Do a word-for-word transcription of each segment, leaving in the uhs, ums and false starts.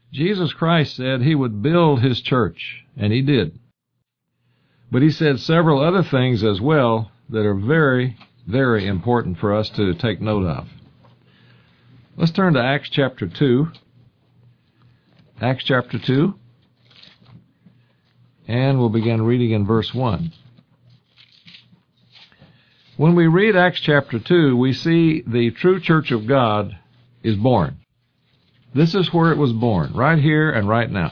Jesus Christ said he would build his church, and he did. But he said several other things as well that are very, very important for us to take note of. Let's turn to Acts chapter two. Acts chapter two. And we'll begin reading in verse one. When we read Acts chapter two, we see the true church of God is born. This is where it was born, right here and right now.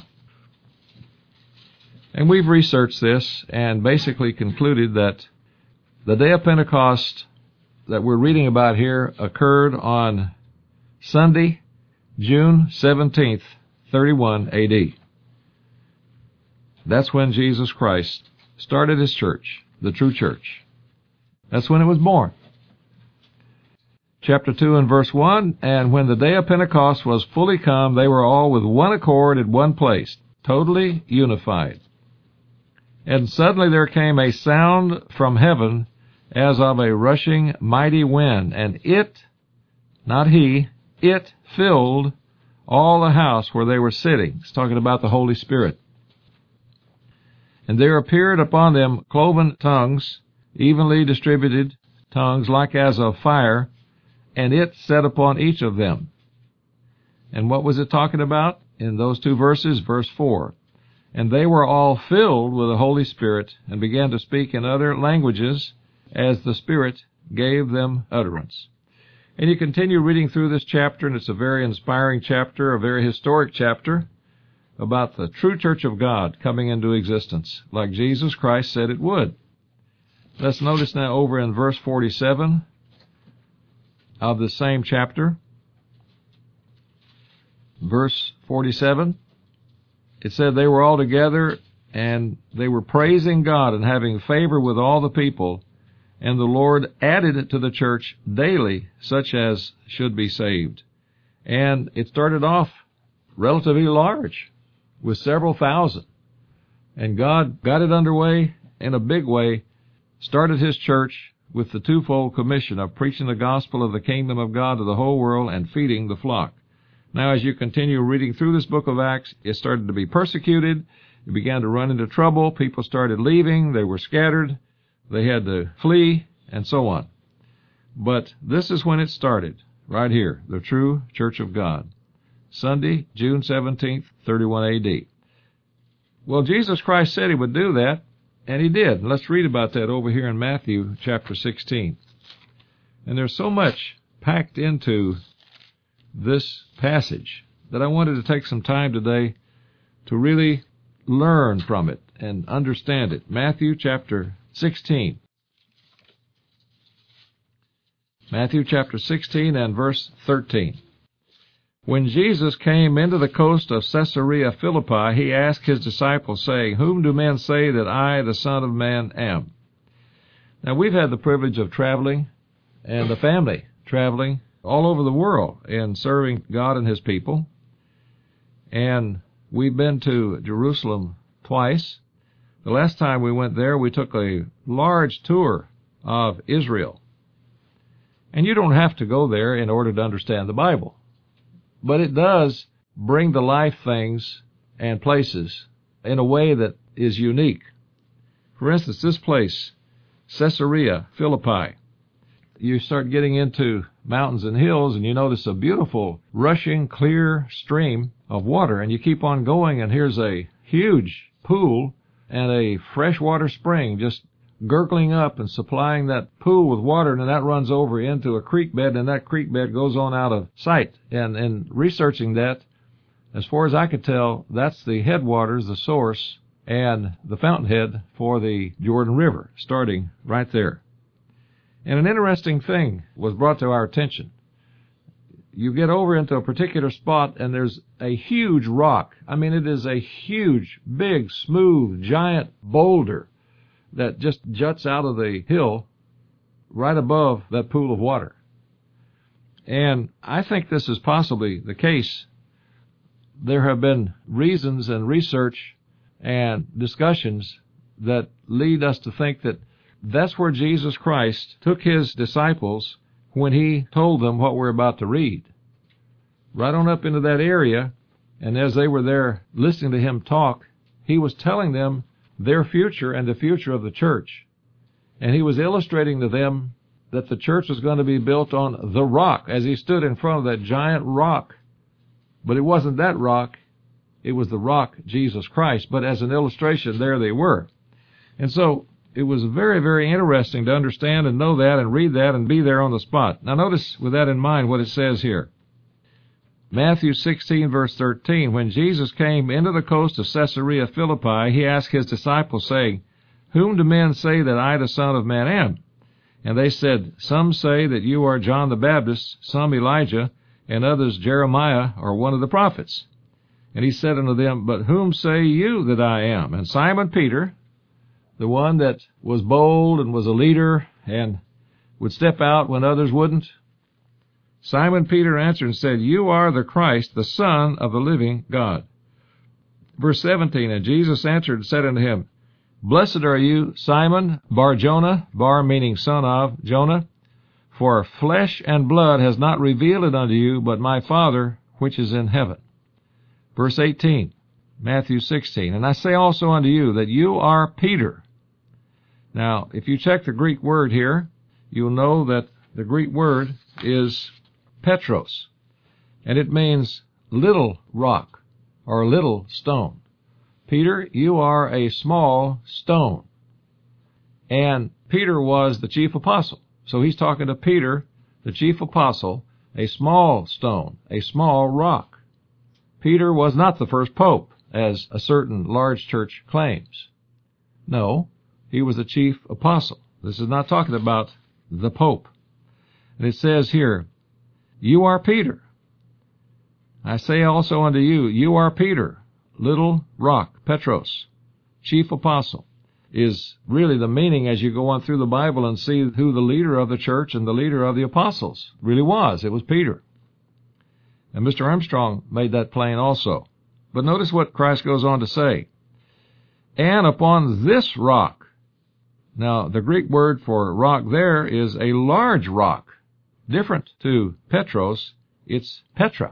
And we've researched this and basically concluded that the day of Pentecost that we're reading about here occurred on Sunday, June seventeenth, thirty-one A D. That's when Jesus Christ started his church, the true church. That's when it was born. Chapter two and verse one, and when the day of Pentecost was fully come, they were all with one accord at one place, totally unified. And suddenly there came a sound from heaven as of a rushing mighty wind, and it, not he, it filled all the house where they were sitting. It's talking about the Holy Spirit. And there appeared upon them cloven tongues, evenly distributed tongues like as of fire, and it sat upon each of them. And what was it talking about in those two verses? Verse four. And they were all filled with the Holy Spirit and began to speak in other languages as the Spirit gave them utterance. And you continue reading through this chapter, and it's a very inspiring chapter, a very historic chapter about the true church of God coming into existence, like Jesus Christ said it would. Let's notice now over in verse forty-seven of the same chapter. Verse forty-seven, it said they were all together, and they were praising God and having favor with all the people, and the Lord added to the church daily such as should be saved. And it started off relatively large, with several thousand. And God got it underway in a big way, started his church with the twofold commission of preaching the gospel of the kingdom of God to the whole world and feeding the flock. Now, as you continue reading through this book of Acts, it started to be persecuted. It began to run into trouble. People started leaving. They were scattered. They had to flee, and so on. But this is when it started, right here, the true church of God. Sunday, June seventeenth, thirty-one A D. Well, Jesus Christ said he would do that, and he did. Let's read about that over here in Matthew chapter sixteen. And there's so much packed into this passage that I wanted to take some time today to really learn from it and understand it. Matthew chapter sixteen. Matthew chapter sixteen and verse thirteen. When Jesus came into the coast of Caesarea Philippi, he asked his disciples, saying, Whom do men say that I, the Son of Man, am? Now, we've had the privilege of traveling, and the family traveling all over the world in serving God and his people. And we've been to Jerusalem twice. The last time we went there, we took a large tour of Israel. And you don't have to go there in order to understand the Bible. But it does bring to life things and places in a way that is unique. For instance, this place, Caesarea Philippi, you start getting into mountains and hills, and you notice a beautiful, rushing, clear stream of water. And you keep on going, and here's a huge pool and a freshwater spring just gurgling up and supplying that pool with water, and then that runs over into a creek bed, and that creek bed goes on out of sight. And in researching that, as far as I could tell, that's the headwaters, the source, and the fountainhead for the Jordan River, starting right there. And an interesting thing was brought to our attention. You get over into a particular spot, and there's a huge rock. I mean, it is a huge, big, smooth, giant boulder that just juts out of the hill right above that pool of water. And I think this is possibly the case. There have been reasons and research and discussions that lead us to think that that's where Jesus Christ took his disciples when he told them what we're about to read. Right on up into that area And as they were there listening to him talk, he was telling them their future and the future of the church. And he was illustrating to them that the church was going to be built on the rock as he stood in front of that giant rock. But it wasn't that rock. It was the rock, Jesus Christ. But as an illustration, there they were. And so it was very, very interesting to understand and know that and read that and be there on the spot. Now notice with that in mind what it says here. Matthew sixteen, verse thirteen, when Jesus came into the coast of Caesarea Philippi, he asked his disciples, saying, Whom do men say that I, the Son of Man, am? And they said, Some say that you are John the Baptist, some Elijah, and others Jeremiah, or one of the prophets. And he said unto them, But whom say you that I am? And Simon Peter, the one that was bold and was a leader and would step out when others wouldn't, Simon Peter answered and said, You are the Christ, the Son of the living God. Verse seventeen, And Jesus answered and said unto him, Blessed are you, Simon Bar-Jonah, Bar meaning son of Jonah, for flesh and blood has not revealed it unto you, but my Father which is in heaven. Verse eighteen, Matthew sixteen, And I say also unto you that you are Peter. Now, if you check the Greek word here, you'll know that the Greek word is Petros, and it means little rock or little stone. Peter, you are a small stone. And Peter was the chief apostle. So he's talking to Peter, the chief apostle, a small stone, a small rock. Peter was not the first pope, as a certain large church claims. No, he was the chief apostle. This is not talking about the pope. And it says here, You are Peter. I say also unto you, you are Peter, little rock, Petros, chief apostle, is really the meaning as you go on through the Bible and see who the leader of the church and the leader of the apostles really was. It was Peter. And Mister Armstrong made that plain also. But notice what Christ goes on to say. And upon this rock. Now, the Greek word for rock there is a large rock. Different to Petros, it's Petra.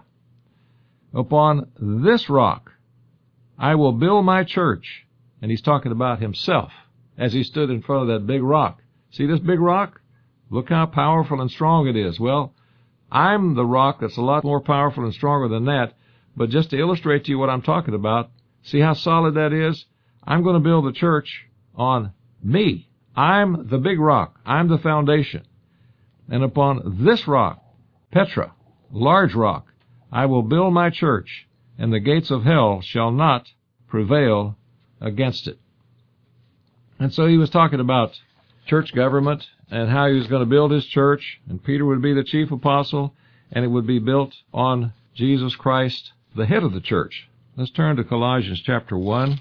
Upon this rock I will build my church. And he's talking about himself as he stood in front of that big rock. See this big rock? Look how powerful and strong it is. Well, I'm the rock that's a lot more powerful and stronger than that. But just to illustrate to you what I'm talking about, see how solid that is? I'm going to build the church on me. I'm the big rock. I'm the foundation. And upon this rock, Petra, large rock, I will build my church, and the gates of hell shall not prevail against it. And so he was talking about church government and how he was going to build his church, and Peter would be the chief apostle, and it would be built on Jesus Christ, the head of the church. Let's turn to Colossians chapter one.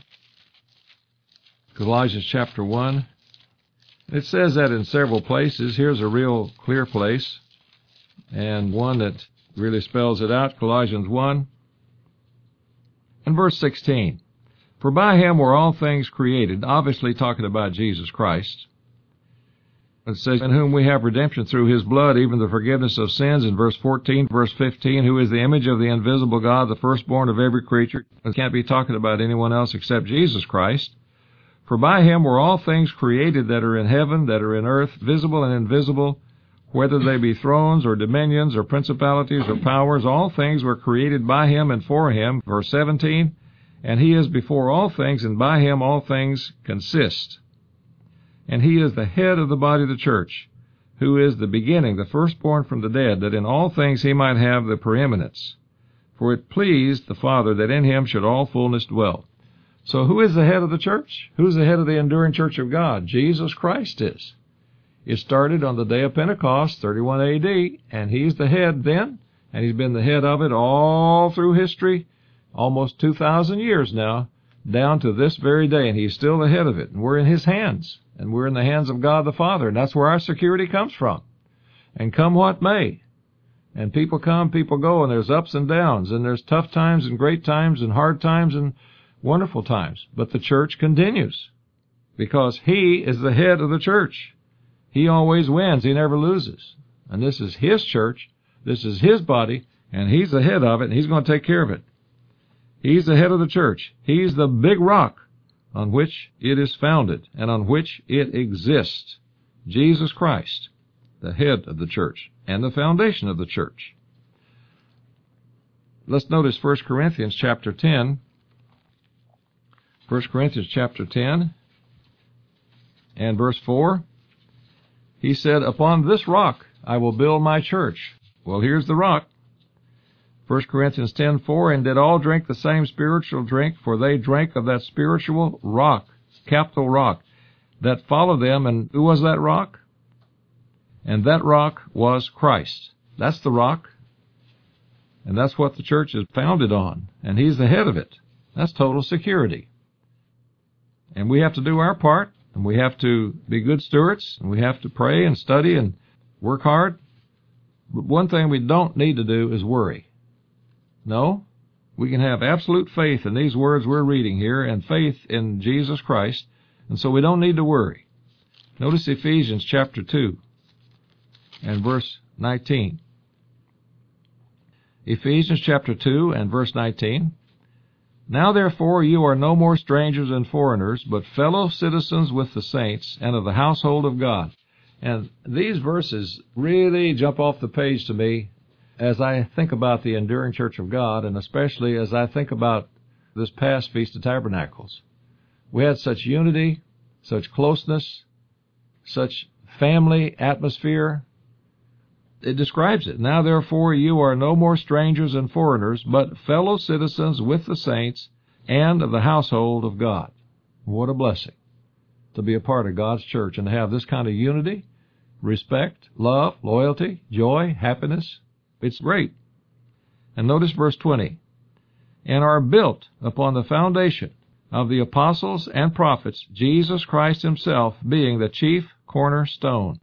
Colossians chapter one. It says that in several places. Here's a real clear place, and one that really spells it out, Colossians one. And verse sixteen. For by him were all things created, obviously talking about Jesus Christ. It says, in whom we have redemption through his blood, even the forgiveness of sins, in verse fourteen, verse fifteen, who is the image of the invisible God, the firstborn of every creature. It can't be talking about anyone else except Jesus Christ. For by him were all things created that are in heaven, that are in earth, visible and invisible, whether they be thrones or dominions or principalities or powers, all things were created by him and for him. Verse seventeen, and he is before all things, and by him all things consist. And he is the head of the body of the church, who is the beginning, the firstborn from the dead, that in all things he might have the preeminence. For it pleased the Father that in him should all fullness dwell. So who is the head of the church? Who's the head of the enduring church of God? Jesus Christ is. It started on the day of Pentecost, thirty-one A D, and he's the head then, and he's been the head of it all through history, almost two thousand years now, down to this very day, and he's still the head of it, and we're in his hands, and we're in the hands of God the Father, and that's where our security comes from. And come what may, and people come, people go, and there's ups and downs, and there's tough times and great times and hard times and wonderful times, but the church continues, because he is the head of the church. He always wins. He never loses. And this is his church. This is his body, and he's the head of it, and he's going to take care of it. He's the head of the church. He's the big rock on which it is founded and on which it exists. Jesus Christ, the head of the church and the foundation of the church. Let's notice First Corinthians chapter ten. First Corinthians chapter ten and verse four. He said, "Upon this rock I will build my church." Well, here's the rock. First Corinthians ten four, "And did all drink the same spiritual drink, for they drank of that spiritual rock," capital rock, "that followed them." And who was that rock? And that rock was Christ. That's the rock. And that's what the church is founded on. And He's the head of it. That's total security. And we have to do our part. And we have to be good stewards. And we have to pray and study and work hard. But one thing we don't need to do is worry. No, we can have absolute faith in these words we're reading here and faith in Jesus Christ, and so we don't need to worry. Notice Ephesians chapter two and verse nineteen. Ephesians chapter two and verse nineteen. "Now therefore you are no more strangers and foreigners, but fellow citizens with the saints and of the household of God." And these verses really jump off the page to me as I think about the enduring church of God, and especially as I think about this past Feast of Tabernacles. We had such unity, such closeness, such family atmosphere. It describes it. "Now therefore you are no more strangers and foreigners, but fellow citizens with the saints and of the household of God." What a blessing to be a part of God's church and to have this kind of unity, respect, love, loyalty, joy, happiness. It's great. And notice verse twenty. "And are built upon the foundation of the apostles and prophets, Jesus Christ Himself being the chief cornerstone,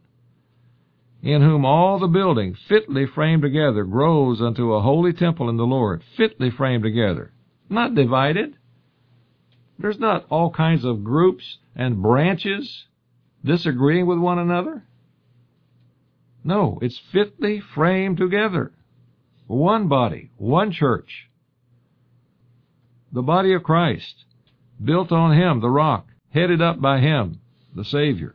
in whom all the building fitly framed together grows unto a holy temple in the Lord." Fitly framed together. Not divided. There's not all kinds of groups and branches disagreeing with one another. No, it's fitly framed together. One body, one church. The body of Christ, built on Him, the rock, headed up by Him, the Savior.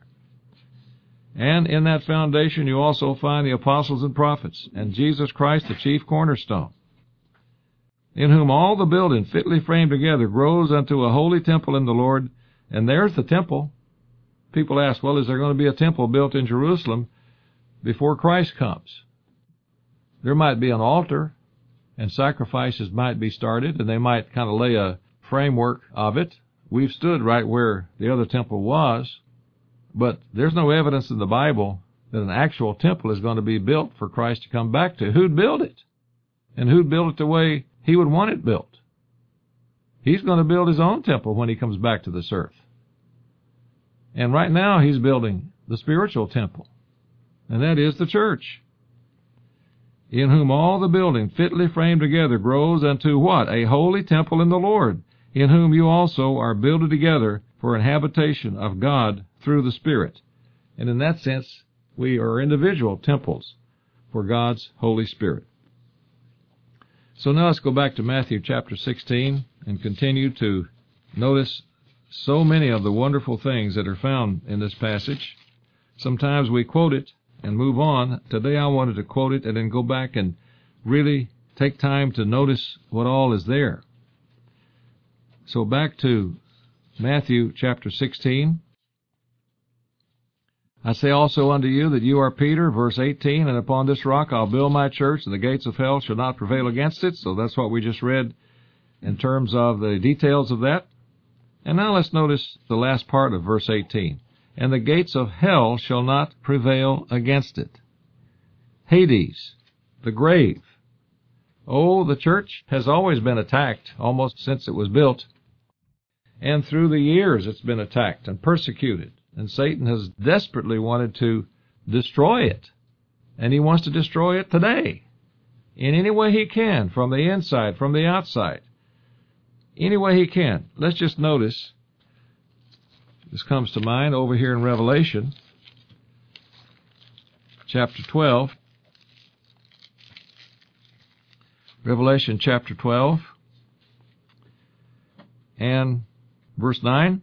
And in that foundation you also find the apostles and prophets, and Jesus Christ, the chief cornerstone, in whom all the building fitly framed together grows unto a holy temple in the Lord. And there's the temple. People ask, well, is there going to be a temple built in Jerusalem before Christ comes? There might be an altar, and sacrifices might be started, and they might kind of lay a framework of it. We've stood right where the other temple was, but there's no evidence in the Bible that an actual temple is going to be built for Christ to come back to. Who'd build it? And who'd build it the way He would want it built? He's going to build His own temple when He comes back to this earth. And right now He's building the spiritual temple, and that is the church, in whom all the building fitly framed together grows unto what? A holy temple in the Lord, in whom you also are builded together for an habitation of God through the Spirit. And in that sense, we are individual temples for God's Holy Spirit. So now let's go back to Matthew chapter sixteen and continue to notice so many of the wonderful things that are found in this passage. Sometimes we quote it and move on. Today I wanted to quote it and then go back and really take time to notice what all is there. So back to Matthew chapter sixteen. "I say also unto you that you are Peter," verse eighteen, "and upon this rock I'll build my church, and the gates of hell shall not prevail against it." So that's what we just read in terms of the details of that. And now let's notice the last part of verse eighteen. "And the gates of hell shall not prevail against it." Hades, the grave. Oh, the church has always been attacked, almost since it was built. And through the years it's been attacked and persecuted. And Satan has desperately wanted to destroy it. And he wants to destroy it today, in any way he can, from the inside, from the outside. Any way he can. Let's just notice, this comes to mind over here in Revelation, chapter twelve. Revelation chapter twelve. and verse nine,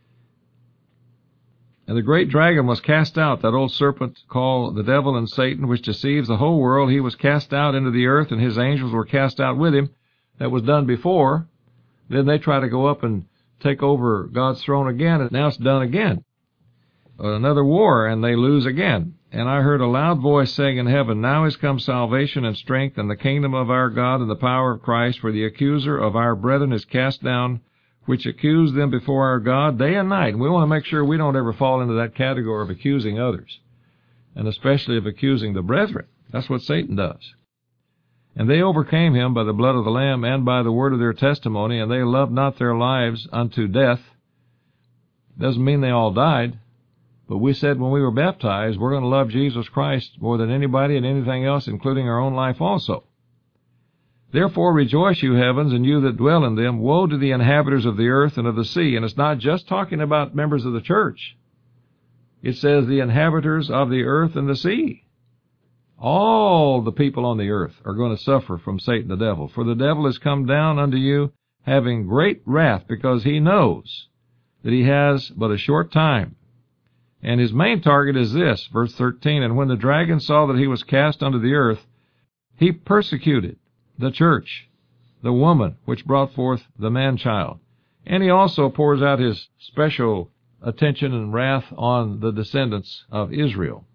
and the great dragon was cast out, that old serpent called the devil and Satan, which deceives the whole world. He was cast out into the earth, and his angels were cast out with him. That was done before. Then they try to go up and take over God's throne again, and now it's done again. Another war, and they lose again. And I heard a loud voice saying in heaven, Now is come salvation and strength and the kingdom of our God and the power of Christ, for the accuser of our brethren is cast down, which accused them before our God day and night. And we want to make sure we don't ever fall into that category of accusing others, and especially of accusing the brethren. That's what Satan does. And they overcame him by the blood of the Lamb and by the word of their testimony, and they loved not their lives unto death. Doesn't mean they all died, but we said when we were baptized, we're going to love Jesus Christ more than anybody and anything else, including our own life also. Therefore rejoice, you heavens, and you that dwell in them. Woe to the inhabitants of the earth and of the sea. And it's not just talking about members of the church. It says the inhabitants of the earth and the sea. All the people on the earth are going to suffer from Satan the devil. For the devil is come down unto you, having great wrath, because he knows that he has but a short time. And his main target is this, verse thirteen, And when the dragon saw that he was cast unto the earth, he persecuted the church, the woman which brought forth the man-child. And he also pours out his special attention and wrath on the descendants of Israel,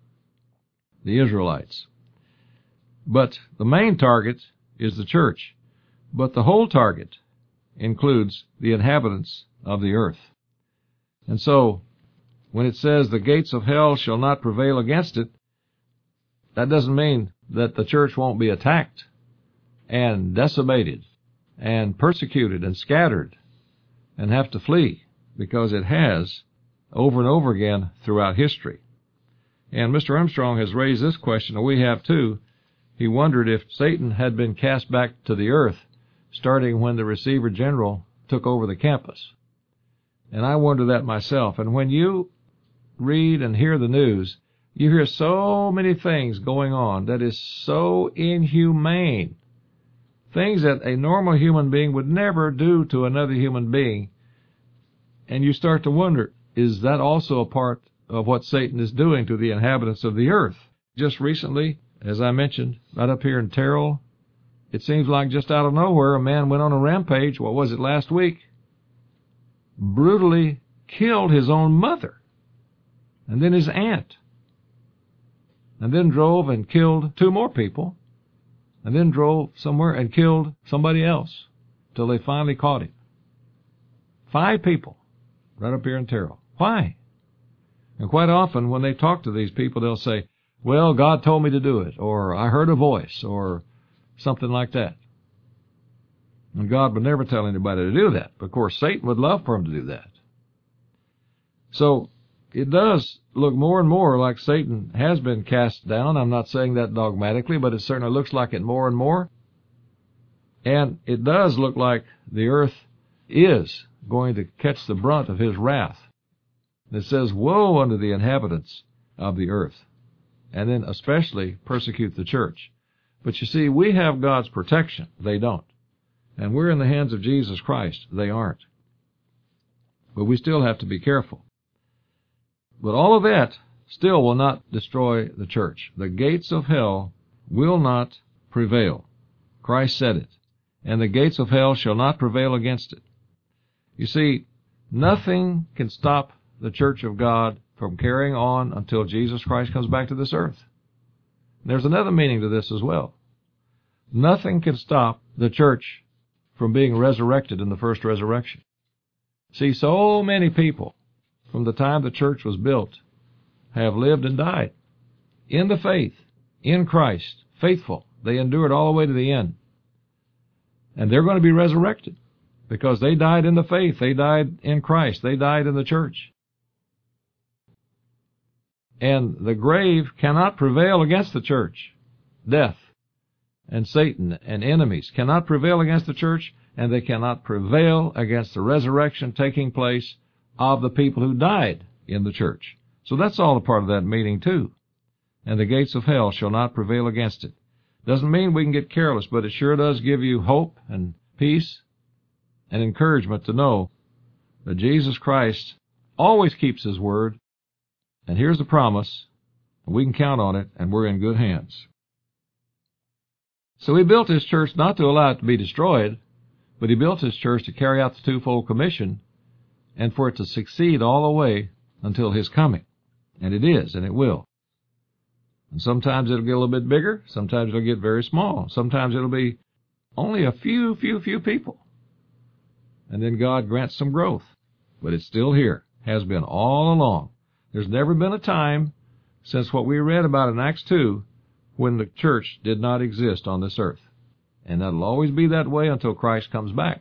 the Israelites. But the main target is the church. But the whole target includes the inhabitants of the earth. And so, when it says the gates of hell shall not prevail against it, that doesn't mean that the church won't be attacked and decimated and persecuted and scattered and have to flee, because it has over and over again throughout history. And Mister Armstrong has raised this question, and we have too. He wondered if Satan had been cast back to the earth starting when the Receiver General took over the campus. And I wonder that myself. And when you read and hear the news, you hear so many things going on that is so inhumane. Things that a normal human being would never do to another human being. And you start to wonder, is that also a part of what Satan is doing to the inhabitants of the earth? Just recently, as I mentioned, right up here in Terrell, it seems like just out of nowhere, a man went on a rampage, what was it, last week? Brutally killed his own mother, and then his aunt, and then drove and killed two more people, and then drove somewhere and killed somebody else till they finally caught him. Five people right up here in Terrell. Why? And quite often when they talk to these people, they'll say, well, God told me to do it, or I heard a voice, or something like that. And God would never tell anybody to do that. But of course, Satan would love for him to do that. So it does look more and more like Satan has been cast down. I'm not saying that dogmatically, but it certainly looks like it more and more. And it does look like the earth is going to catch the brunt of his wrath. It says, woe unto the inhabitants of the earth, and then especially persecute the church. But you see, we have God's protection. They don't. And we're in the hands of Jesus Christ. They aren't. But we still have to be careful. But all of that still will not destroy the church. The gates of hell will not prevail. Christ said it. And the gates of hell shall not prevail against it. You see, nothing can stop the church of God from carrying on until Jesus Christ comes back to this earth. There's another meaning to this as well. Nothing can stop the church from being resurrected in the first resurrection. See, so many people from the time the church was built have lived and died in the faith, in Christ, faithful. They endured all the way to the end. And they're going to be resurrected because they died in the faith. They died in Christ. They died in the church. And the grave cannot prevail against the church. Death and Satan and enemies cannot prevail against the church, and they cannot prevail against the resurrection taking place of the people who died in the church. So that's all a part of that meaning too. And the gates of hell shall not prevail against it. Doesn't mean we can get careless, but it sure does give you hope and peace and encouragement to know that Jesus Christ always keeps His word, and here's the promise, we can count on it, and we're in good hands. So He built His church not to allow it to be destroyed, but He built His church to carry out the twofold commission and for it to succeed all the way until His coming. And it is, and it will. And sometimes it'll get a little bit bigger, sometimes it'll get very small, sometimes it'll be only a few, few, few people. And then God grants some growth. But it's still here, has been all along. There's never been a time since what we read about in Acts two when the church did not exist on this earth. And that'll always be that way until Christ comes back.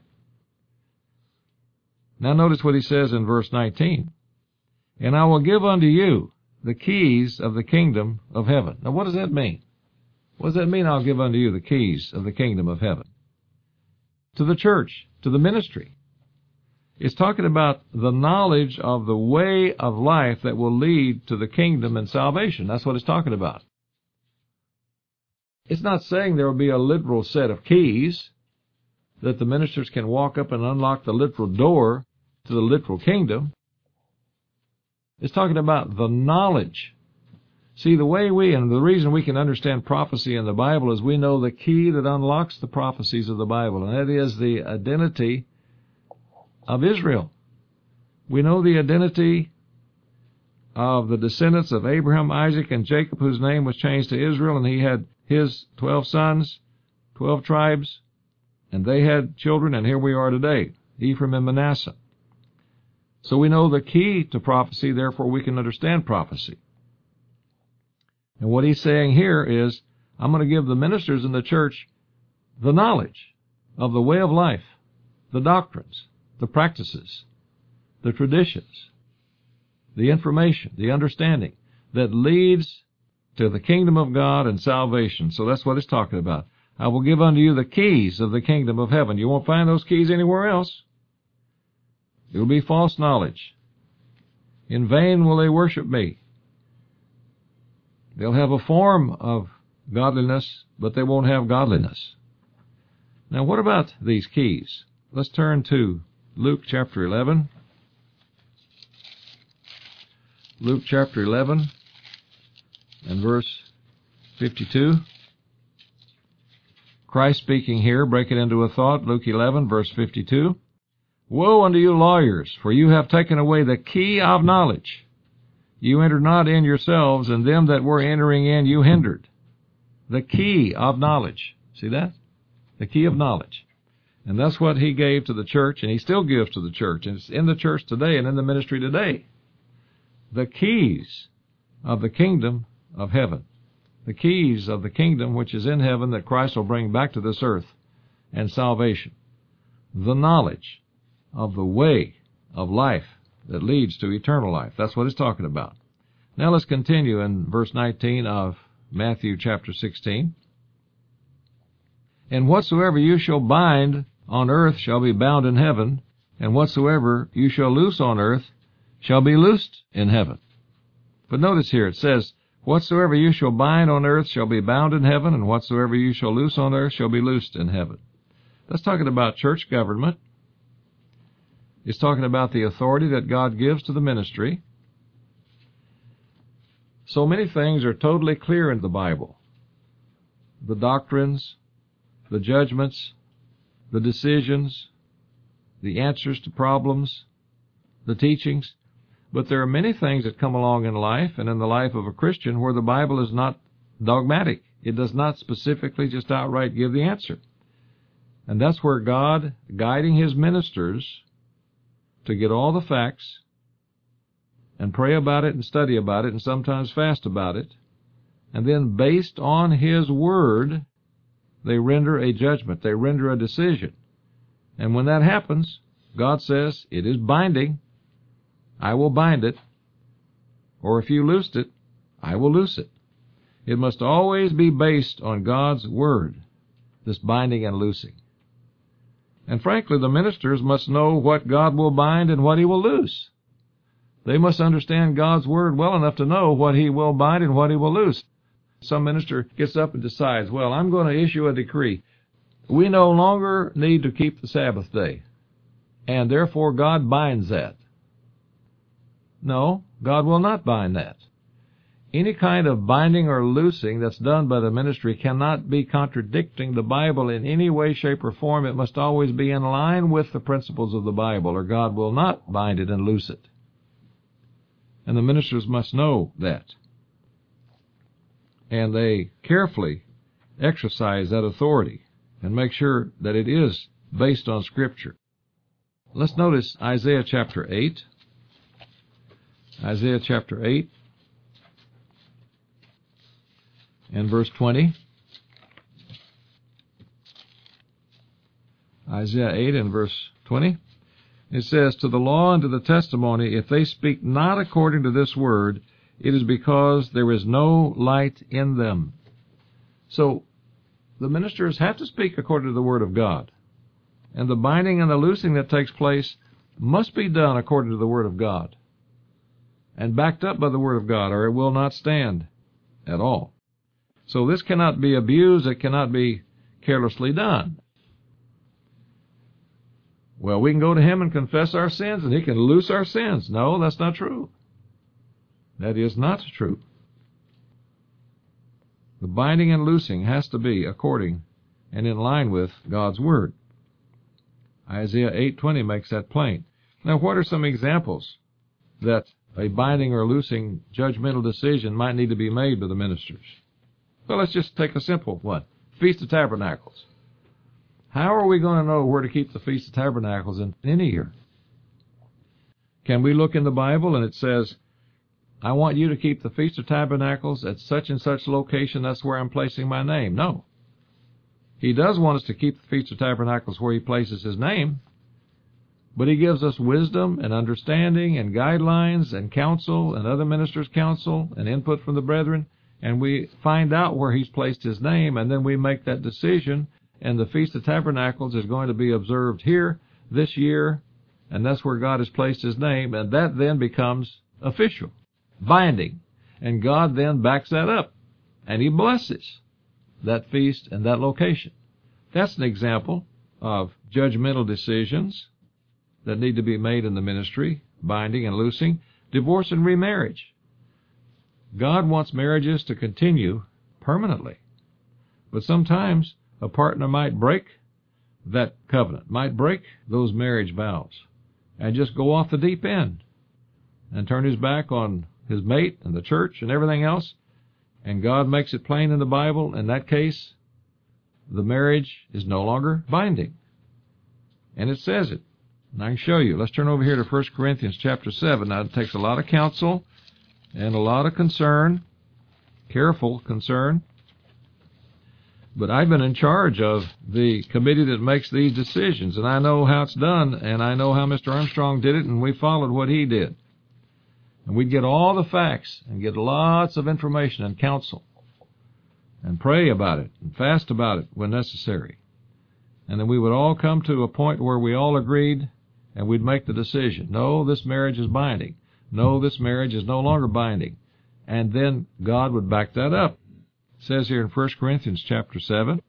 Now notice what He says in verse nineteen. And I will give unto you the keys of the kingdom of heaven. Now what does that mean? What does that mean, I'll give unto you the keys of the kingdom of heaven? To the church, to the ministry. It's talking about the knowledge of the way of life that will lead to the kingdom and salvation. That's what it's talking about. It's not saying there will be a literal set of keys that the ministers can walk up and unlock the literal door to the literal kingdom. It's talking about the knowledge. See, the way we, and the reason we can understand prophecy in the Bible is we know the key that unlocks the prophecies of the Bible, and that is the identity of Israel. We know the identity of the descendants of Abraham, Isaac, and Jacob, whose name was changed to Israel, and he had his twelve sons, twelve tribes, and they had children, and here we are today, Ephraim and Manasseh. So we know the key to prophecy, therefore we can understand prophecy. And what He's saying here is, I'm going to give the ministers in the church the knowledge of the way of life, the doctrines, the practices, the traditions, the information, the understanding that leads to the kingdom of God and salvation. So that's what it's talking about. I will give unto you the keys of the kingdom of heaven. You won't find those keys anywhere else. It will be false knowledge. In vain will they worship me. They'll have a form of godliness, but they won't have godliness. Now, what about these keys? Let's turn to Luke chapter eleven. Luke chapter eleven and verse fifty-two. Christ speaking here, break it into a thought. Luke eleven, verse fifty-two. Woe unto you lawyers, for you have taken away the key of knowledge. You entered not in yourselves, and them that were entering in you hindered. The key of knowledge. See that? The key of knowledge. And that's what He gave to the church, and He still gives to the church. And it's in the church today and in the ministry today. The keys of the kingdom of heaven. The keys of the kingdom which is in heaven that Christ will bring back to this earth, and salvation. The knowledge of the way of life that leads to eternal life. That's what it's talking about. Now let's continue in verse nineteen of Matthew chapter sixteen. And whatsoever you shall bind on earth shall be bound in heaven, and whatsoever you shall loose on earth shall be loosed in heaven. But notice here it says, whatsoever you shall bind on earth shall be bound in heaven, and whatsoever you shall loose on earth shall be loosed in heaven. That's talking about church government. It's talking about the authority that God gives to the ministry. So many things are totally clear in the Bible. The doctrines, the judgments, the decisions, the answers to problems, the teachings. But there are many things that come along in life and in the life of a Christian where the Bible is not dogmatic. It does not specifically just outright give the answer. And that's where God, guiding His ministers to get all the facts and pray about it and study about it and sometimes fast about it, and then based on His Word, they render a judgment, they render a decision. And when that happens, God says, it is binding, I will bind it, or if you loosed it, I will loose it. It must always be based on God's Word, this binding and loosing. And frankly, the ministers must know what God will bind and what He will loose. They must understand God's Word well enough to know what He will bind and what He will loose. Some minister gets up and decides, well, I'm going to issue a decree. We no longer need to keep the Sabbath day. and therefore God binds that. No, God will not bind that. Any kind of binding or loosing that's done by the ministry cannot be contradicting the Bible in any way, shape, or form. It must always be in line with the principles of the Bible, or God will not bind it and loose it. And the ministers must know that. And they carefully exercise that authority and make sure that it is based on Scripture. Let's notice Isaiah chapter eight. Isaiah chapter eight and verse twenty. Isaiah eight and verse twenty. It says, "To the law and to the testimony, if they speak not according to this word, it is because there is no light in them." So, the ministers have to speak according to the word of God. And the binding and the loosing that takes place must be done according to the word of God, and backed up by the word of God, or it will not stand at all. So this cannot be abused, it cannot be carelessly done. Well, we can go to him and confess our sins, and he can loose our sins. No, that's not true. That is not true. The binding and loosing has to be according and in line with God's Word. Isaiah eight twenty makes that plain. Now, what are some examples that a binding or loosing judgmental decision might need to be made by the ministers? Well, let's just take a simple one. Feast of Tabernacles. How are we going to know where to keep the Feast of Tabernacles in any year? Can we look in the Bible and it says, I want you to keep the Feast of Tabernacles at such and such location, that's where I'm placing my name? No. He does want us to keep the Feast of Tabernacles where he places his name, but he gives us wisdom and understanding and guidelines and counsel and other ministers' counsel and input from the brethren, and we find out where he's placed his name, and then we make that decision, and the Feast of Tabernacles is going to be observed here this year, and that's where God has placed his name, and that then becomes official, binding, and God then backs that up, and he blesses that feast and that location. That's an example of judgmental decisions that need to be made in the ministry, binding and loosing. Divorce and remarriage. God wants marriages to continue permanently, but sometimes a partner might break that covenant, might break those marriage vows, and just go off the deep end and turn his back on his mate and the church and everything else, and God makes it plain in the Bible. In that case, the marriage is no longer binding. And it says it. And I can show you. Let's turn over here to First Corinthians chapter seven. Now, it takes a lot of counsel and a lot of concern, careful concern. But I've been in charge of the committee that makes these decisions, and I know how it's done, and I know how Mister Armstrong did it, and we followed what he did. And we'd get all the facts and get lots of information and counsel and pray about it and fast about it when necessary. And then we would all come to a point where we all agreed, and we'd make the decision. No, this marriage is binding. No, this marriage is no longer binding. And then God would back that up. It says here in First Corinthians chapter seven,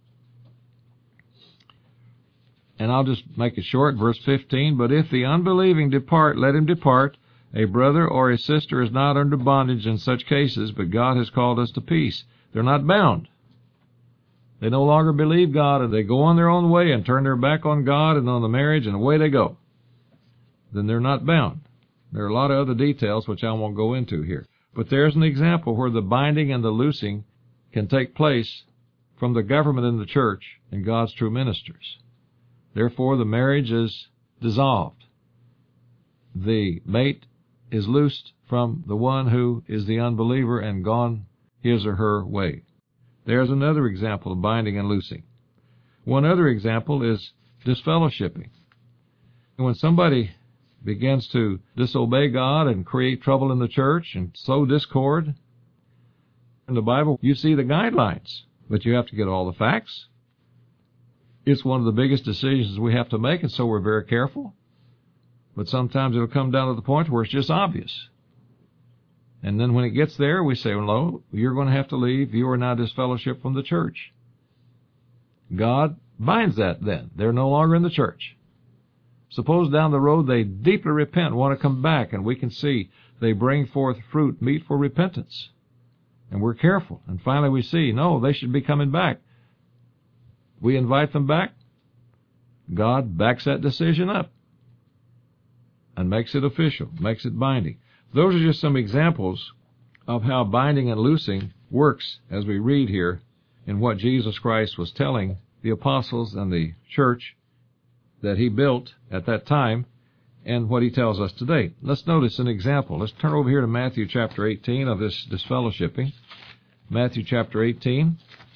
and I'll just make it short, verse fifteen, "But if the unbelieving depart, let him depart. A brother or a sister is not under bondage in such cases, but God has called us to peace." They're not bound. They no longer believe God, and they go on their own way and turn their back on God and on the marriage, and away they go. Then they're not bound. There are a lot of other details which I won't go into here. But there's an example where the binding and the loosing can take place from the government in the church and God's true ministers. Therefore, the marriage is dissolved. The mate is loosed from the one who is the unbeliever and gone his or her way. There's another example of binding and loosing. One other example is disfellowshipping. When somebody begins to disobey God and create trouble in the church and sow discord, in the Bible you see the guidelines, but you have to get all the facts. It's one of the biggest decisions we have to make, and so we're very careful. But sometimes it'll come down to the point where it's just obvious. And then when it gets there, we say, well, no, you're going to have to leave. You are now disfellowship from the church. God binds that then. They're no longer in the church. Suppose down the road they deeply repent, want to come back, and we can see they bring forth fruit meet for repentance. And we're careful. And finally we see, no, they should be coming back. We invite them back. God backs that decision up and makes it official, makes it binding. Those are just some examples of how binding and loosing works as we read here in what Jesus Christ was telling the apostles and the church that he built at that time and what he tells us today. Let's notice an example. Let's turn over here to Matthew chapter eighteen of this disfellowshipping. Matthew chapter eighteen.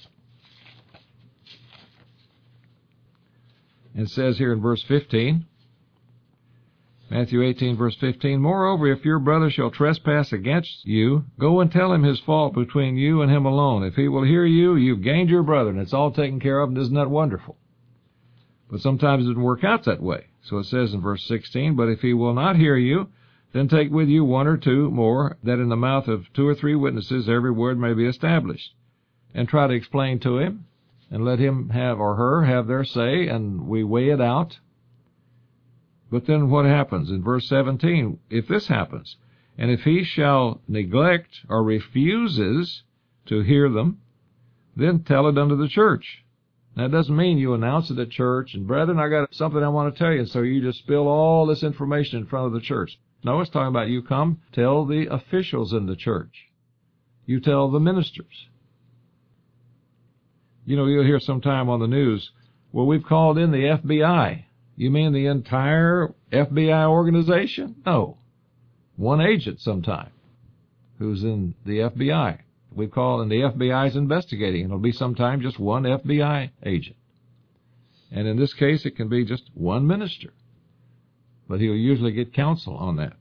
It says here in verse fifteen, Matthew eighteen, verse fifteen, Moreover, if your brother shall trespass against you, go and tell him his fault between you and him alone. If he will hear you, you've gained your brother, and it's all taken care of, and isn't that wonderful? But sometimes it doesn't work out that way. So it says in verse sixteen, But if he will not hear you, then take with you one or two more, that in the mouth of two or three witnesses every word may be established. And try to explain to him, and let him have or her have their say, and we weigh it out. But then what happens? In verse seventeen, if this happens, and if he shall neglect or refuses to hear them, then tell it unto the church. That doesn't mean you announce it at church, and brethren, I got something I want to tell you, and so you just spill all this information in front of the church. No, it's talking about you come, tell the officials in the church. You tell the ministers. You know, you'll hear sometime on the news, well, we've called in the F B I. You mean the entire F B I organization? No. One agent sometime who's in the F B I. We call and the F B I is investigating. It'll be sometime just one F B I agent. And in this case, it can be just one minister. But he'll usually get counsel on that.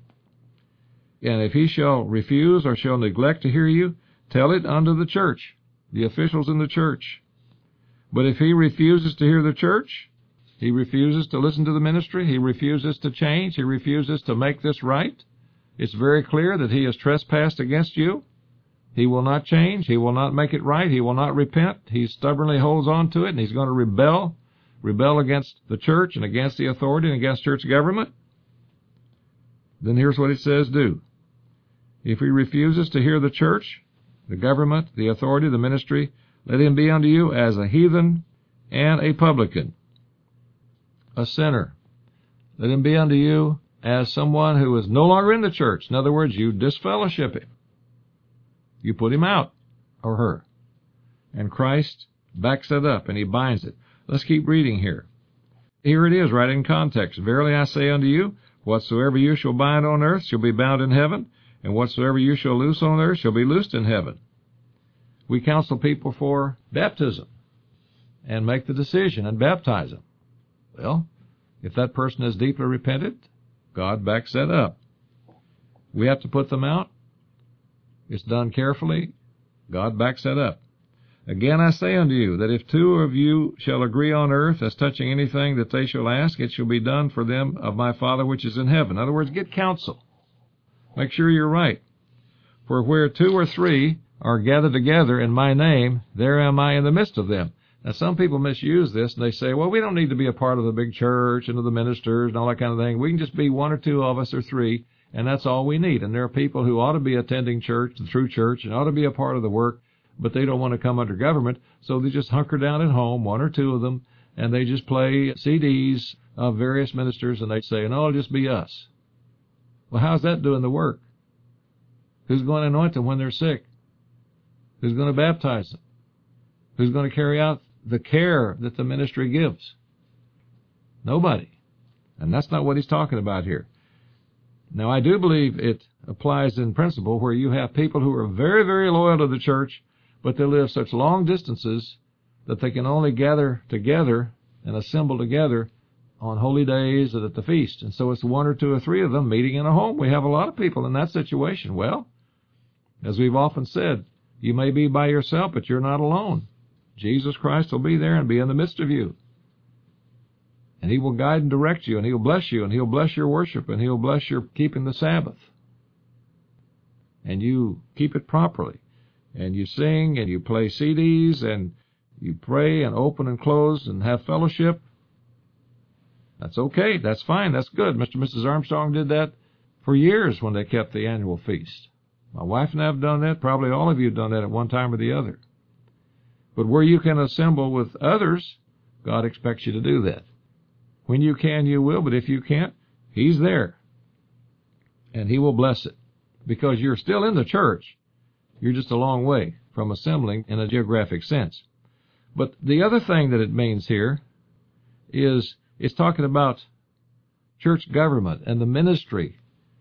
And if he shall refuse or shall neglect to hear you, tell it unto the church, the officials in the church. But if he refuses to hear the church, he refuses to listen to the ministry, he refuses to change, he refuses to make this right, it's very clear that he has trespassed against you. He will not change, he will not make it right, he will not repent, he stubbornly holds on to it, and he's going to rebel, rebel against the church and against the authority and against church government. Then here's what it says do. If he refuses to hear the church, the government, the authority, the ministry, let him be unto you as a heathen and a publican, a sinner. Let him be unto you as someone who is no longer in the church. In other words, you disfellowship him. You put him out, or her. And Christ backs it up, and he binds it. Let's keep reading here. Here it is, right in context. Verily I say unto you, whatsoever you shall bind on earth shall be bound in heaven, and whatsoever you shall loose on earth shall be loosed in heaven. We counsel people for baptism, and make the decision and baptize them. Well, if that person is deeply repented, God backs that up. We have to put them out. It's done carefully. God backs that up. Again I say unto you, that if two of you shall agree on earth as touching anything that they shall ask, it shall be done for them of my Father which is in heaven. In other words, get counsel. Make sure you're right. For where two or three are gathered together in my name, there am I in the midst of them. Now, some people misuse this, and they say, well, we don't need to be a part of the big church and of the ministers and all that kind of thing. We can just be one or two of us or three, and that's all we need. And there are people who ought to be attending church, the true church, and ought to be a part of the work, but they don't want to come under government, so they just hunker down at home, one or two of them, and they just play C Ds of various ministers, and they say, no, it'll just be us. Well, how's that doing the work? Who's going to anoint them when they're sick? Who's going to baptize them? Who's going to carry out the care that the ministry gives? Nobody. And that's not what he's talking about here. Now, I do believe it applies in principle where you have people who are very, very loyal to the church, but they live such long distances that they can only gather together and assemble together on holy days and at the feast. And so it's one or two or three of them meeting in a home. We have a lot of people in that situation. Well, as we've often said, you may be by yourself, but you're not alone. Jesus Christ will be there and be in the midst of you. And he will guide and direct you, and he'll bless you, and he'll bless your worship, and he'll bless your keeping the Sabbath. And you keep it properly. And you sing, and you play C Ds, and you pray, and open and close, and have fellowship. That's okay. That's fine. That's good. Mister and Missus Armstrong did that for years when they kept the annual feast. My wife and I have done that. Probably all of you have done that at one time or the other. But where you can assemble with others, God expects you to do that. When you can, you will, but if you can't, He's there. And He will bless it. Because you're still in the church. You're just a long way from assembling in a geographic sense. But the other thing that it means here is it's talking about church government and the ministry.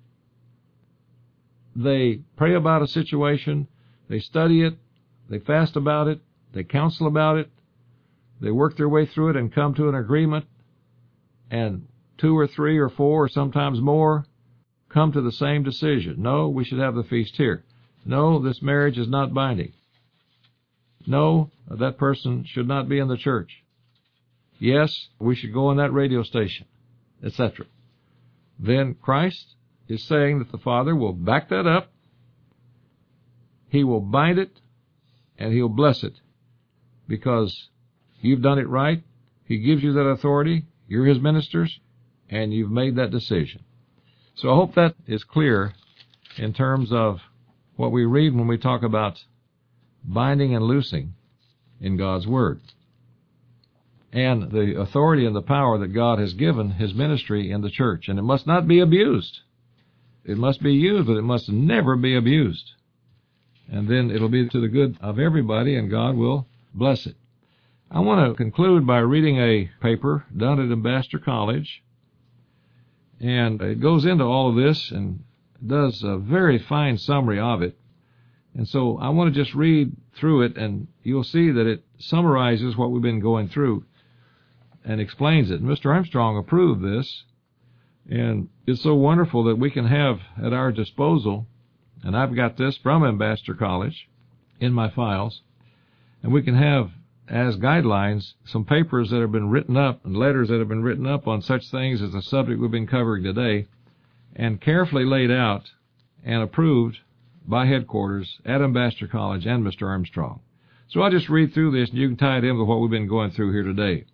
They pray about a situation, they study it, they fast about it, they counsel about it, they work their way through it and come to an agreement, and two or three or four or sometimes more come to the same decision. No, we should have the feast here. No, this marriage is not binding. No, that person should not be in the church. Yes, we should go on that radio station, et cetera. Then Christ is saying that the Father will back that up. He will bind it, and He'll bless it, because you've done it right. He gives you that authority. You're His ministers, and you've made that decision. So I hope that is clear in terms of what we read when we talk about binding and loosing in God's Word, and the authority and the power that God has given His ministry in the church. And it must not be abused. It must be used, but it must never be abused. And then it'll be to the good of everybody, and God will bless it. I want to conclude by reading a paper done at Ambassador College, and it goes into all of this and does a very fine summary of it. And so I want to just read through it, and you'll see that it summarizes what we've been going through and explains it. Mister Armstrong approved this, and it's so wonderful that we can have at our disposal, and I've got this from Ambassador College in my files, and we can have as guidelines some papers that have been written up and letters that have been written up on such things as the subject we've been covering today, and carefully laid out and approved by headquarters at Ambassador College and Mister Armstrong. So I'll just read through this, and you can tie it in with what we've been going through here today.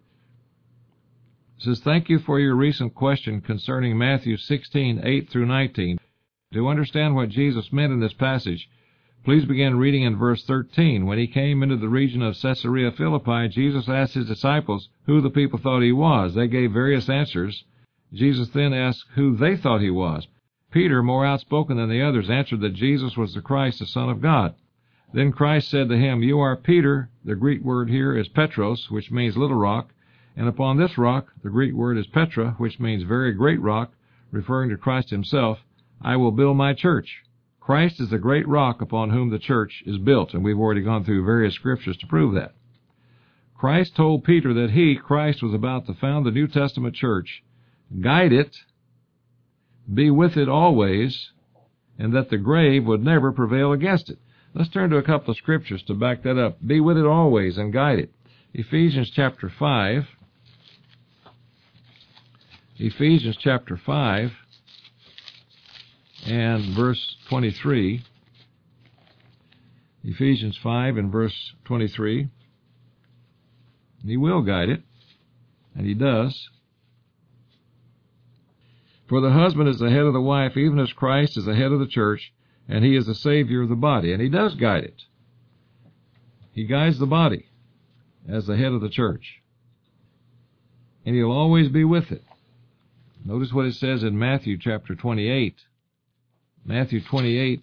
It says, thank you for your recent question concerning Matthew sixteen, eight through nineteen. To understand what Jesus meant in this passage, please begin reading in verse thirteen. When He came into the region of Caesarea Philippi, Jesus asked His disciples who the people thought He was. They gave various answers. Jesus then asked who they thought He was. Peter, more outspoken than the others, answered that Jesus was the Christ, the Son of God. Then Christ said to him, you are Peter. The Greek word here is Petros, which means little rock. And upon this rock, the Greek word is Petra, which means very great rock, referring to Christ Himself. I will build my church. Christ is the great rock upon whom the church is built, and we've already gone through various scriptures to prove that. Christ told Peter that He, Christ, was about to found the New Testament church, guide it, be with it always, and that the grave would never prevail against it. Let's turn to a couple of scriptures to back that up. Be with it always and guide it. Ephesians chapter five. Ephesians chapter five and verse twenty-three. Ephesians five and verse twenty-three. He will guide it, and He does. For the husband is the head of the wife, even as Christ is the head of the church, and He is the Savior of the body. And He does guide it. He guides the body as the head of the church. And He'll always be with it. Notice what it says in Matthew chapter twenty-eight. Matthew twenty-eight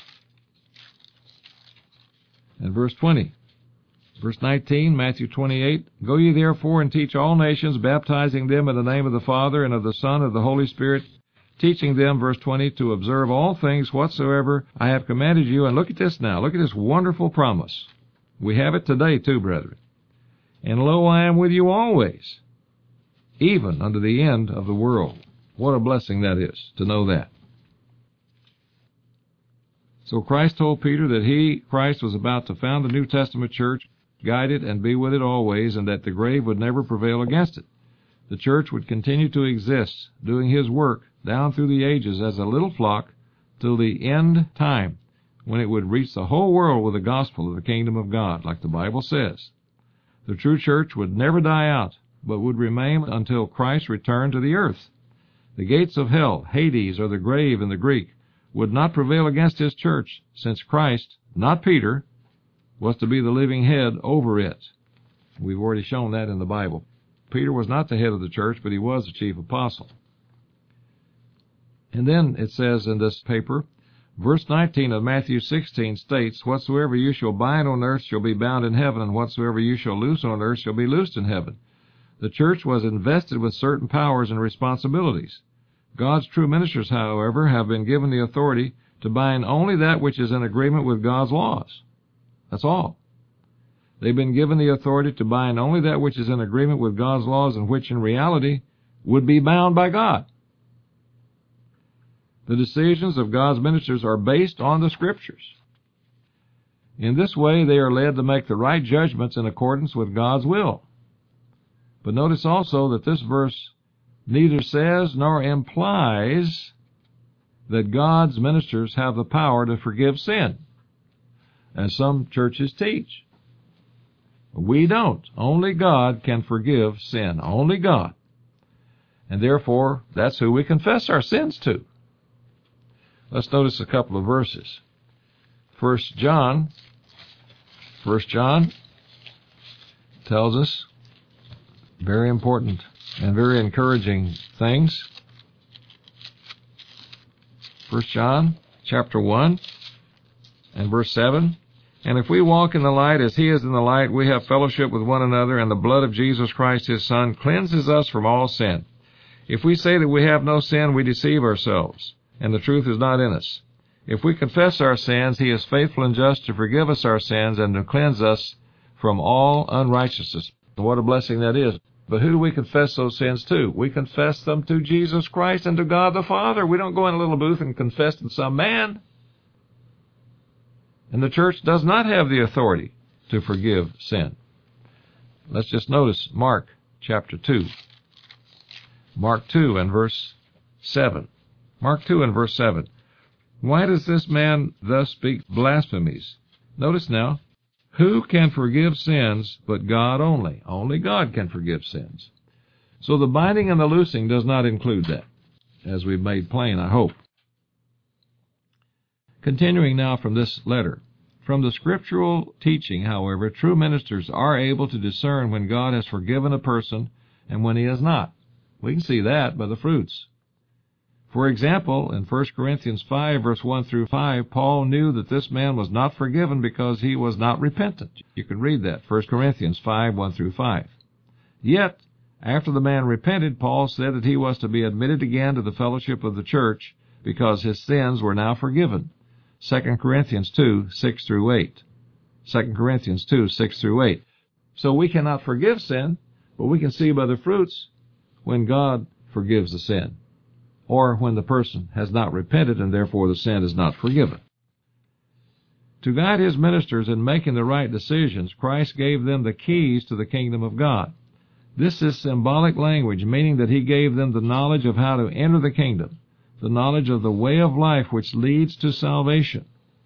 and verse twenty. Verse nineteen, Matthew twenty-eight, go ye therefore and teach all nations, baptizing them in the name of the Father and of the Son and of the Holy Spirit, teaching them, verse twenty, to observe all things whatsoever I have commanded you. And look at this now. Look at this wonderful promise. We have it today too, brethren. And lo, I am with you always, even unto the end of the world. What a blessing that is, to know that. So Christ told Peter that He, Christ, was about to found the New Testament church, guide it, and be with it always, and that the grave would never prevail against it. The church would continue to exist, doing His work down through the ages as a little flock till the end time, when it would reach the whole world with the gospel of the kingdom of God, like the Bible says. The true church would never die out, but would remain until Christ returned to the earth. The gates of hell, Hades, or the grave in the Greek, would not prevail against his church, since Christ, not Peter, was to be the living head over it. We've already shown that in the Bible. Peter was not the head of the church, but he was the chief apostle. And then it says in this paper, verse nineteen of Matthew sixteen states, whatsoever you shall bind on earth shall be bound in heaven, and whatsoever you shall loose on earth shall be loosed in heaven. The church was invested with certain powers and responsibilities. God's true ministers, however, have been given the authority to bind only that which is in agreement with God's laws. That's all. They've been given the authority to bind only that which is in agreement with God's laws and which in reality would be bound by God. The decisions of God's ministers are based on the Scriptures. In this way, they are led to make the right judgments in accordance with God's will. But notice also that this verse neither says nor implies that God's ministers have the power to forgive sin, as some churches teach. We don't. Only God can forgive sin. Only God. And therefore, that's who we confess our sins to. Let's notice a couple of verses. First John, First John tells us very important and very encouraging things. First John chapter one and verse seven. And if we walk in the light as he is in the light, we have fellowship with one another, and the blood of Jesus Christ his Son cleanses us from all sin. If we say that we have no sin, we deceive ourselves, and the truth is not in us. If we confess our sins, he is faithful and just to forgive us our sins and to cleanse us from all unrighteousness. What a blessing that is. But who do we confess those sins to? We confess them to Jesus Christ and to God the Father. We don't go in a little booth and confess to some man. And the church does not have the authority to forgive sin. Let's just notice Mark chapter two. Mark two and verse seven. Mark two and verse seven. Why does this man thus speak blasphemies? Notice now, who can forgive sins but God only? Only God can forgive sins. So the binding and the loosing does not include that, as we've made plain, I hope. Continuing now from this letter. From the scriptural teaching, however, true ministers are able to discern when God has forgiven a person and when he has not. We can see that by the fruits. For example, in First Corinthians five, verse one through five, Paul knew that this man was not forgiven because he was not repentant. You can read that, First Corinthians five, one through five. Yet, after the man repented, Paul said that he was to be admitted again to the fellowship of the church because his sins were now forgiven. Second Corinthians two, six through eight. Second Corinthians two, six through eight. So we cannot forgive sin, but we can see by the fruits when God forgives the sin, or when the person has not repented and therefore the sin is not forgiven. To guide his ministers in making the right decisions, Christ gave them the keys to the kingdom of God. This is symbolic language, meaning that he gave them the knowledge of how to enter the kingdom, the knowledge of the way of life which leads to salvation.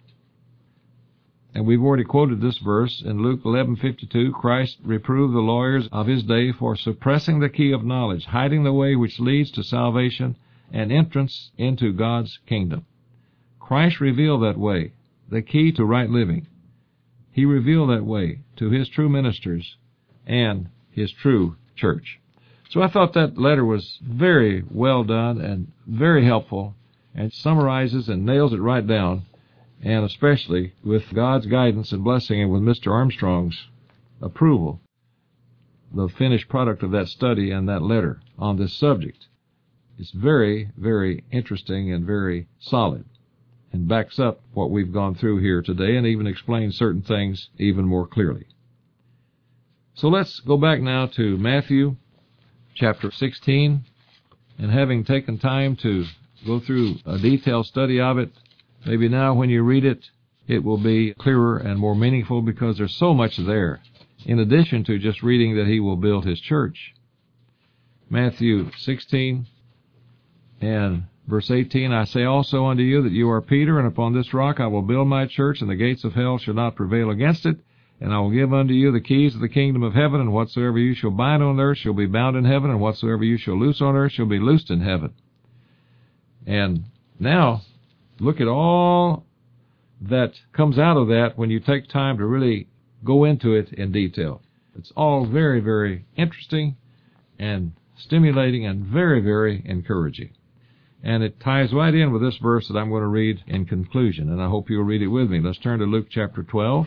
And we've already quoted this verse in Luke eleven fifty-two. Christ reproved the lawyers of his day for suppressing the key of knowledge, hiding the way which leads to salvation and entrance into God's kingdom. Christ revealed that way, the key to right living. He revealed that way to his true ministers and his true church. So I thought that letter was very well done and very helpful, and summarizes and nails it right down, and especially with God's guidance and blessing and with Mister Armstrong's approval, the finished product of that study and that letter on this subject. It's very, very interesting and very solid, and backs up what we've gone through here today and even explains certain things even more clearly. So let's go back now to Matthew chapter sixteen, and having taken time to go through a detailed study of it, maybe now when you read it, it will be clearer and more meaningful because there's so much there, in addition to just reading that he will build his church. Matthew sixteen and verse eighteen, I say also unto you that you are Peter, and upon this rock I will build my church, and the gates of hell shall not prevail against it. And I will give unto you the keys of the kingdom of heaven, and whatsoever you shall bind on earth shall be bound in heaven, and whatsoever you shall loose on earth shall be loosed in heaven. And now, look at all that comes out of that when you take time to really go into it in detail. It's all very, very interesting and stimulating and very, very encouraging. And it ties right in with this verse that I'm going to read in conclusion, and I hope you'll read it with me. Let's turn to Luke chapter twelve.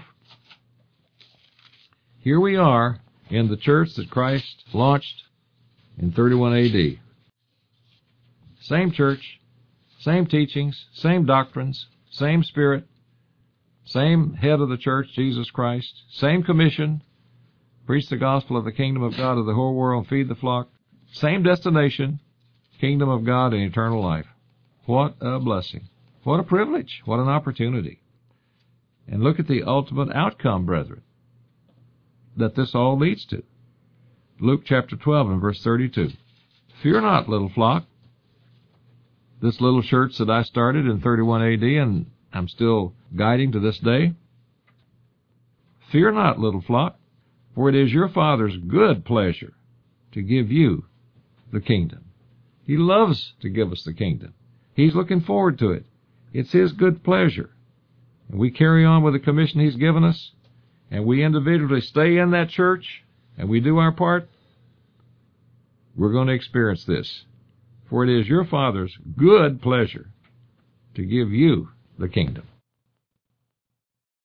Here we are in the church that Christ launched in thirty-one A D. Same church, same teachings, same doctrines, same Spirit, same head of the church, Jesus Christ, same commission, preach the gospel of the kingdom of God to the whole world, feed the flock, same destination, kingdom of God and eternal life. What a blessing. What a privilege. What an opportunity. And look at the ultimate outcome, brethren, that this all leads to. Luke chapter twelve and verse thirty-two. Fear not, little flock. This little church that I started in thirty-one A D and I'm still guiding to this day. Fear not, little flock, for it is your Father's good pleasure to give you the kingdom. He loves to give us the kingdom. He's looking forward to it. It's His good pleasure. And we carry on with the commission He's given us, and we individually stay in that church, and we do our part, we're going to experience this. For it is your Father's good pleasure to give you the kingdom.